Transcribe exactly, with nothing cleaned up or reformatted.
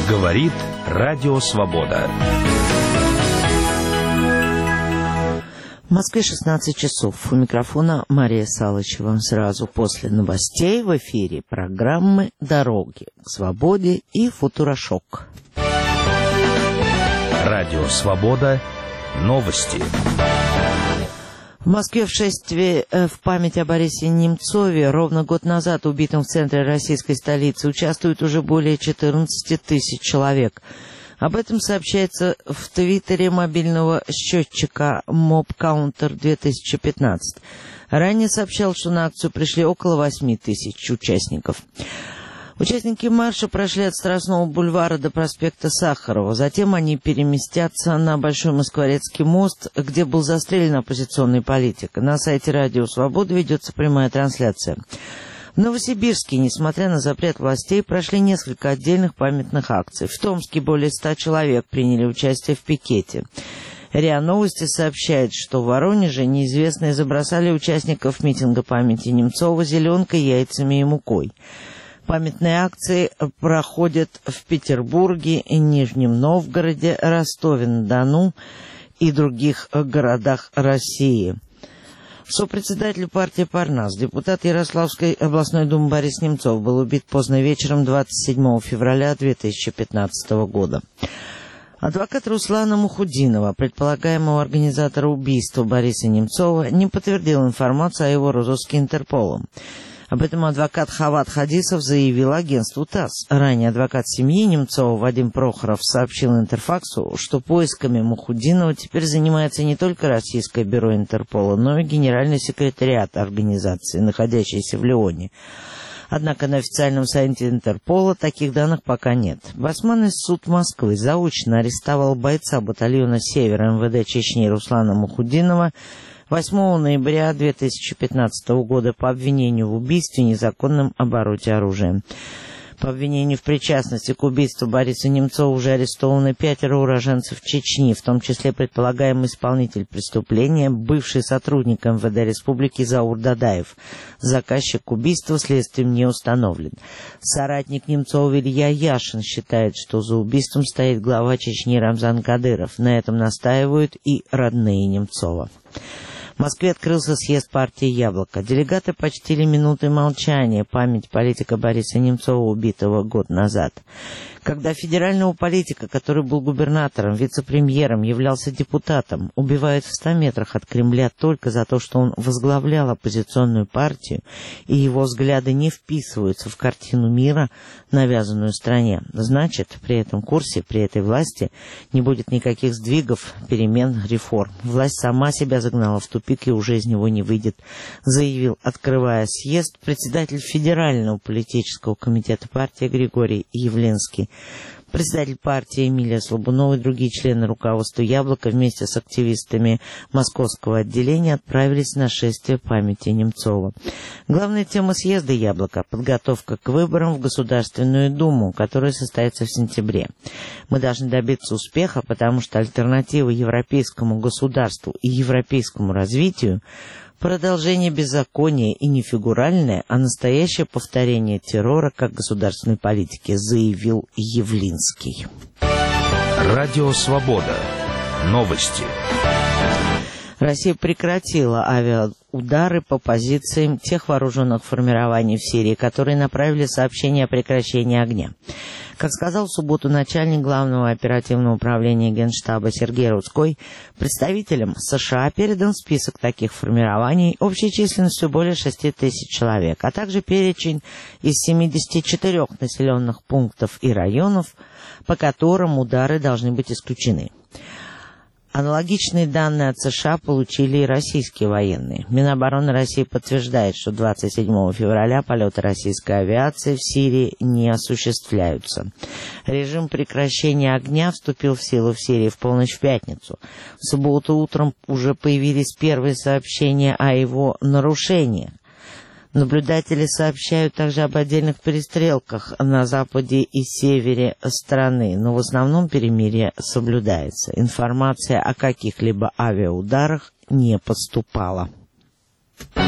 Говорит Радио Свобода. В Москве шестнадцать часов. У микрофона Мария Салычева. Сразу после новостей в эфире программы «Дороги к свободе» и «Футурошок». Радио Свобода. Новости. В Москве в шествии в память о Борисе Немцове, ровно год назад убитом в центре российской столицы, участвует уже более четырнадцати тысяч человек. Об этом сообщается в твиттере мобильного счетчика MobCounter две тысячи пятнадцать. Ранее сообщал, что на акцию пришли около восьми тысяч участников. Участники марша прошли от Страстного бульвара до проспекта Сахарова. Затем они переместятся на Большой Москворецкий мост, где был застрелен оппозиционный политик. На сайте Радио Свобода ведется прямая трансляция. В Новосибирске, несмотря на запрет властей, прошли несколько отдельных памятных акций. В Томске более ста человек приняли участие в пикете. РИА Новости сообщает, что в Воронеже неизвестные забросали участников митинга памяти Немцова зеленкой, яйцами и мукой. Памятные акции проходят в Петербурге, Нижнем Новгороде, Ростове-на-Дону и других городах России. Сопредседатель партии «Парнас», депутат Ярославской областной думы Борис Немцов был убит поздно вечером двадцать седьмого февраля две тысячи пятнадцатого года. Адвокат Руслана Мухудинова, предполагаемого организатора убийства Бориса Немцова, не подтвердил информацию о его розыске Интерполом. Об этом адвокат Хават Хадисов заявил агентству ТАСС. Ранее адвокат семьи Немцова Вадим Прохоров сообщил Интерфаксу, что поисками Мухудинова теперь занимается не только Российское бюро Интерпола, но и Генеральный секретариат организации, находящийся в Лионе. Однако на официальном сайте Интерпола таких данных пока нет. Басманный суд Москвы заочно арестовал бойца батальона «Север» МВД Чечни Руслана Мухудинова восьмого ноября две тысячи пятнадцатого года по обвинению в убийстве и незаконном обороте оружием. По обвинению в причастности к убийству Бориса Немцова уже арестованы пятеро уроженцев Чечни, в том числе предполагаемый исполнитель преступления, бывший сотрудник МВД Республики Заур Дадаев. Заказчик убийства следствием не установлен. Соратник Немцова Илья Яшин считает, что за убийством стоит глава Чечни Рамзан Кадыров. На этом настаивают и родные Немцова. В Москве открылся съезд партии «Яблоко». Делегаты почтили минутой молчания память политика Бориса Немцова, убитого год назад. Когда федерального политика, который был губернатором, вице-премьером, являлся депутатом, убивают в ста метрах от Кремля только за то, что он возглавлял оппозиционную партию, и его взгляды не вписываются в картину мира, навязанную стране, значит, при этом курсе, при этой власти не будет никаких сдвигов, перемен, реформ. Власть сама себя загнала в тупик и уже из него не выйдет, заявил, открывая съезд, председатель Федерального политического комитета партии Григорий Явленский. Председатель партии Эмилия Слабунова и другие члены руководства «Яблока» вместе с активистами московского отделения отправились на шествие памяти Немцова. Главная тема съезда «Яблоко» — подготовка к выборам в Государственную Думу, которая состоится в сентябре. Мы должны добиться успеха, потому что альтернатива европейскому государству и европейскому развитию — продолжение беззакония и не фигуральное, а настоящее повторение террора как государственной политики, заявил Явлинский. Радио Свобода. Новости. Россия прекратила авиаудары по позициям тех вооруженных формирований в Сирии, которые направили сообщение о прекращении огня. Как сказал в субботу начальник Главного оперативного управления Генштаба Сергей Рудской, представителям США передан список таких формирований общей численностью более шести тысяч человек, а также перечень из семидесяти четырёх населенных пунктов и районов, по которым удары должны быть исключены. Аналогичные данные от США получили и российские военные. Минобороны России подтверждает, что двадцать седьмого февраля полеты российской авиации в Сирии не осуществляются. Режим прекращения огня вступил в силу в Сирии в полночь в пятницу. В субботу утром уже появились первые сообщения о его нарушении. Наблюдатели сообщают также об отдельных перестрелках на западе и севере страны, но в основном перемирие соблюдается. Информация о каких-либо авиаударах не поступала.